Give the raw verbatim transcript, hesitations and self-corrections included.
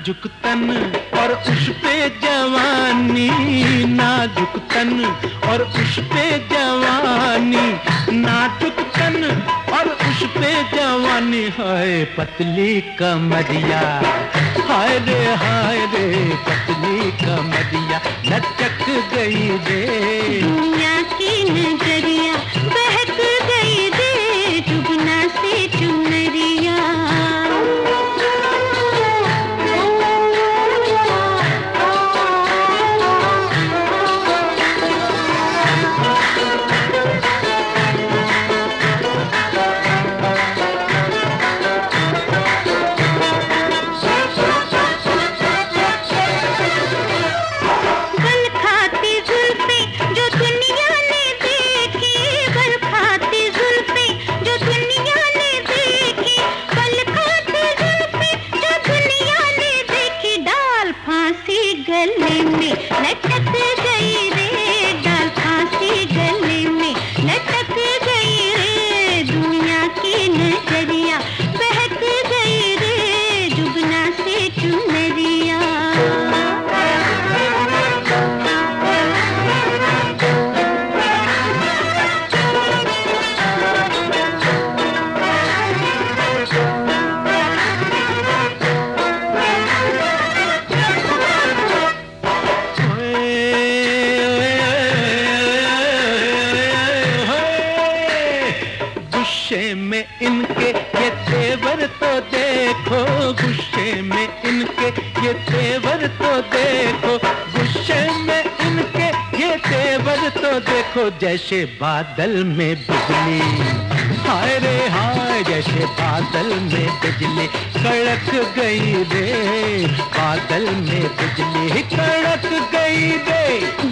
नाजुक तन और उस पे जवानी, नाजुक तन और उस पे जवानी, नाजुक तन और उस पे जवानी। हाय पतली कमरिया, हाय रे हाय रे पतली कमरिया, लचक गई रे दुनिया की नजरिया, बहक गई रे जुगना से चुनरिया। गले में लटक गई रे, डाल फांसी गले में लटक गई रे, दुनिया की नजरिया बहक गई रे जुगना से चुनरिया। गुस्से में इनके ये तेवर तो देखो, गुस्से में इनके ये तेवर तो देखो, गुस्से में इनके ये तेवर तो देखो, जैसे बादल में बिजली, हाय रे हाय जैसे बादल में बिजली कड़क गई रे, बादल में बिजली कड़क गई रे।